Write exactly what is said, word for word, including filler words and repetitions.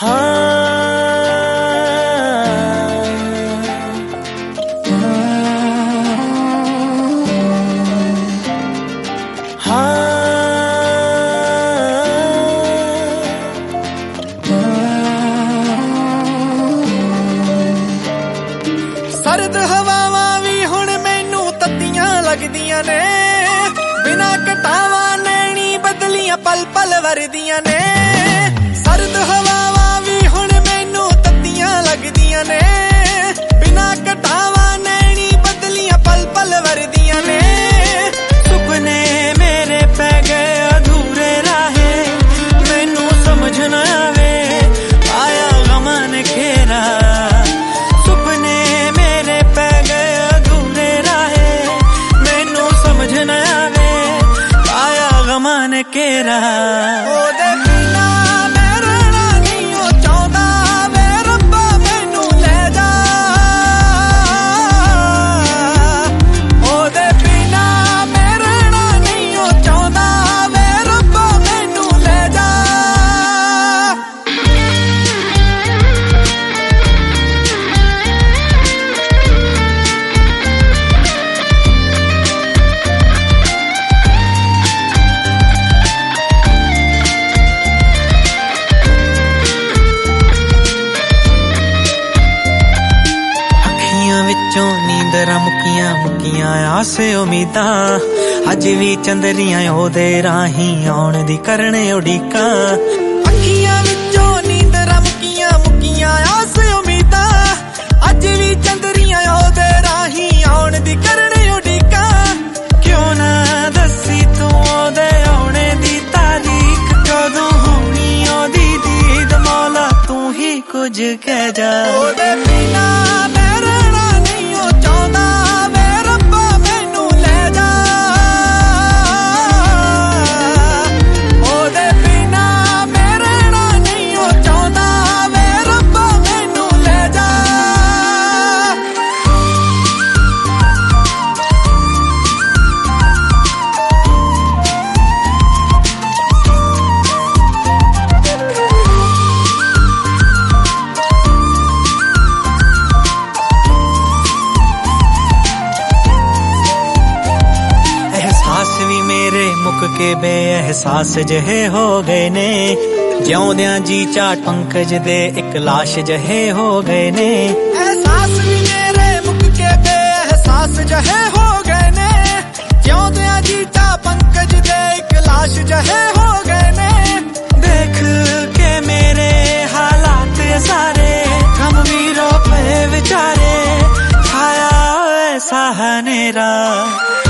ਸਰਦ ਹਵਾਵਾਂ ਵੀ ਹੁਣ ਮੈਨੂੰ ਤੱਤੀਆਂ ਲੱਗਦੀਆਂ ਨੇ, ਬਿਨਾਂ ਘਟਾਵਾਂ ਨੈਣੀ ਬਦਲੀਆਂ ਪਲ ਪਲ ਵਰਦੀਆਂ ਨੇ। ਸਰਦ ਹਵਾਵਾਂ ਵੀ ਹੁਣ ਮੈਨੂੰ ਤੱਤੀਆਂ ਲੱਗਦੀਆਂ ਨੇ, ਬਿਨਾਂ ਘਟਾਵਾਂ ਨੈਣੀ ਬਦਲੀਆਂ ਪਲ ਪਲ ਵਰਦੀਆਂ ਨੇ। ਸੁਪਨੇ ਮੇਰੇ ਪੈ ਗਏ ਅਧੂਰੇ ਰਾਹੇ, ਮੈਨੂੰ ਸਮਝ ਨਾ ਆਵੇ ਆਇਆ ਗਮਾਂ ਨੇ ਘੇਰਾ। केरा ओदे बिना मैं रहना नहीं ओ चाहता वे रब्बा मैनू ले जा। ओदे बिना मैं रहना नहीं ओ चाहता वे रब्बा मैनू ले जा। विचों नींदरां मुक्कियां मुक्कियां आस उम्मीदां, अज भी चंदरियां ओदे राही आउण दी करने उड़ीकां। अखियां विचों नींदरां मुक्कियां मुक्कियां आस उम्मीदां, अज भी चंदरियां ओदे राही आउण दी करने उड़ीकां। क्यों ना दसी तू ओदे आउणे दी तारीख, कदों होनी ओदी दीद मौला तू ही कुछ कह जा। ओदे बिना के बेएहसास जहे हो गए ने, ज्योंदियां जी चाट पंकज दे एक लाश जहे हो गए ने। एहसास भी मेरे मुक के बेएहसास जहे हो गए ने, ज्योंदियां जी चाट पंकज दे एक लाश जहे हो गए ने। देख के मेरे हालात सारे गम भी रो पे विचारे, छाया ऐसा हनेरा।